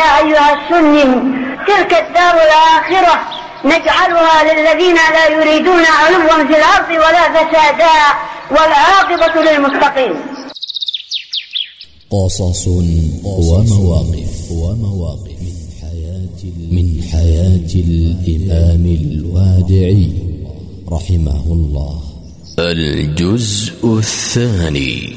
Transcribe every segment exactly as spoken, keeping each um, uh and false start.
يا أيها السني تلك الدار الآخرة نجعلها للذين لا يريدون علوا في الأرض ولا فسادا والعاقبة للمتقين. قصص ومواقف ومواقف من حياة من حياة الإمام الوادعي رحمه الله. الجزء الثاني.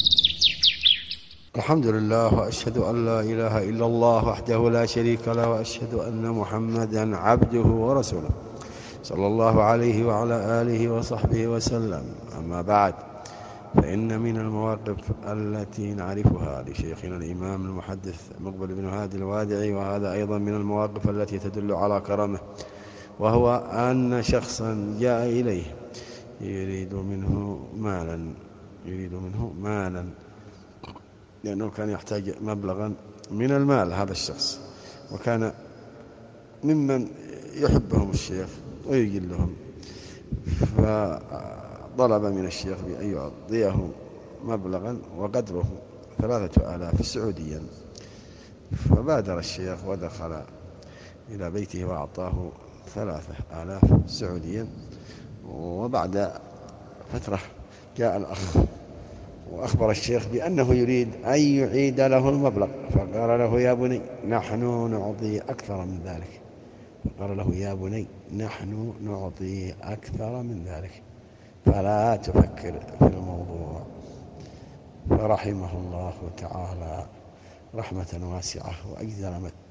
الحمد لله، وأشهد أن لا إله إلا الله وحده لا شريك له، وأشهد أن محمدا عبده ورسوله صلى الله عليه وعلى آله وصحبه وسلم. أما بعد، فإن من المواقف التي نعرفها لشيخنا الإمام المحدث مقبل بن هادي الوادعي، وهذا أيضا من المواقف التي تدل على كرمه، وهو أن شخصا جاء إليه يريد منه مالا يريد منه مالا لأنه كان يحتاج مبلغا من المال هذا الشخص، وكان ممن يحبهم الشيخ ويجلهم، فطلب من الشيخ بأن يعطيه مبلغا وقدره ثلاثة آلاف سعوديا. فبادر الشيخ ودخل إلى بيته وأعطاه ثلاثة آلاف سعوديا. وبعد فترة جاء الأخ وأخبر الشيخ بأنه يريد أن يعيد له المبلغ، فقال له: يا بني نحن نعطي أكثر من ذلك فقال له: يا بني نحن نعطي أكثر من ذلك فلا تفكر في الموضوع. فرحمه الله تعالى رحمة واسعة وأجزل